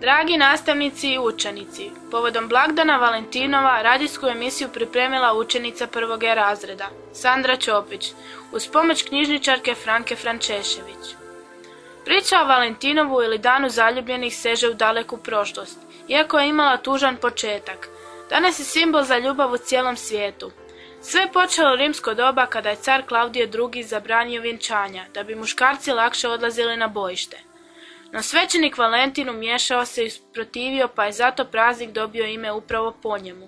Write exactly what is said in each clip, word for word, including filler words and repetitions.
Dragi nastavnici i učenici, povodom blagdana Valentinova radijsku emisiju pripremila učenica prvog E razreda, Sandra Ćopić, uz pomoć knjižničarke Franke Frančešević. Priča o Valentinovu ili danu zaljubljenih seže u daleku prošlost, iako je imala tužan početak. Danas je simbol za ljubav u cijelom svijetu. Sve je počelo u rimsko doba kada je car Klaudije drugi zabranio vjenčanja, da bi muškarci lakše odlazili na bojište. No svećenik Valentin umiješao se i protivio, pa je zato praznik dobio ime upravo po njemu.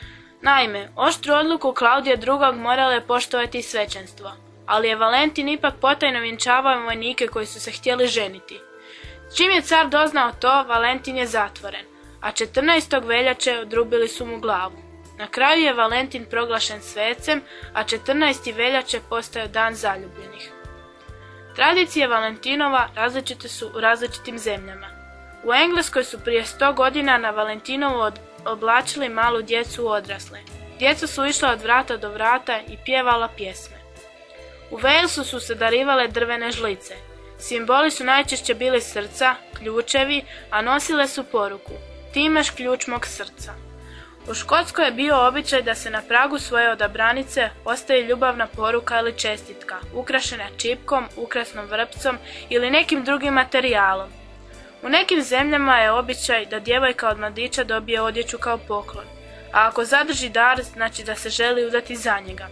Naime, oštru odluku Klaudije drugog morala je poštovati i svećenstvo, ali je Valentin ipak potajno vjenčavao vojnike koji su se htjeli ženiti. Čim je car doznao to, Valentin je zatvoren, a četrnaestog veljače odrubili su mu glavu. Na kraju je Valentin proglašen svecem, a četrnaesti veljače postao dan zaljubljenih. Tradicije Valentinova različite su u različitim zemljama. U Engleskoj su prije sto godina na Valentinovo oblačili malu djecu u odrasle. Djeca su išla od vrata do vrata i pjevala pjesme. U Walesu su se darivale drvene žlice. Simboli su najčešće bili srca, ključevi, a nosile su poruku: ti imaš ključ mog srca. U Škotskoj je bio običaj da se na pragu svoje odabranice ostavi ljubavna poruka ili čestitka, ukrašena čipkom, ukrasnom vrpcom ili nekim drugim materijalom. U nekim zemljama je običaj da djevojka od mladića dobije odjeću kao poklon, a ako zadrži dar, znači da se želi udati za njega.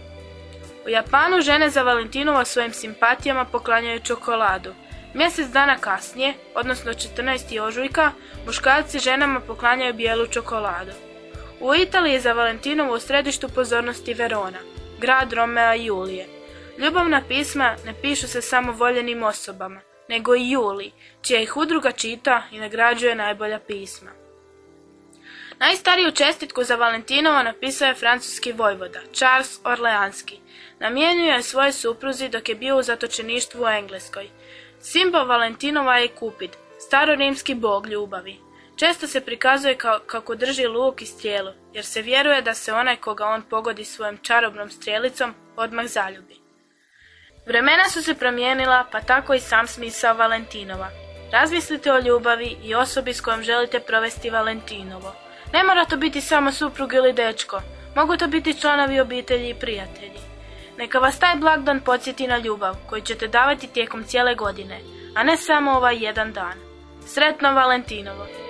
U Japanu žene za Valentinovo svojim simpatijama poklanjaju čokoladu. Mjesec dana kasnije, odnosno četrnaestog ožujka, muškarci ženama poklanjaju bijelu čokoladu. U Italiji je za Valentinovo u središtu pozornosti Verona, grad Romea i Julije. Ljubavna pisma ne pišu se samo voljenim osobama, nego i Juliji, čija ih udruga čita i nagrađuje najbolja pisma. Najstariju čestitku za Valentinovo napisao je francuski vojvoda, Charles Orleanski. Namijenio je svoje supruzi dok je bio u zatočeništvu u Engleskoj. Simbol Valentinova je Kupid, starorimski bog ljubavi. Često se prikazuje kao, kako drži luk i strijelu, jer se vjeruje da se onaj koga on pogodi svojom čarobnom strijelicom odmah zaljubi. Vremena su se promijenila, pa tako i sam smisao Valentinova. Razmislite o ljubavi i osobi s kojom želite provesti Valentinovo. Ne mora to biti samo suprug ili dečko, mogu to biti članovi obitelji i prijatelji. Neka vas taj blagdan podsjeti na ljubav koju ćete davati tijekom cijele godine, a ne samo ovaj jedan dan. Sretno Valentinovo!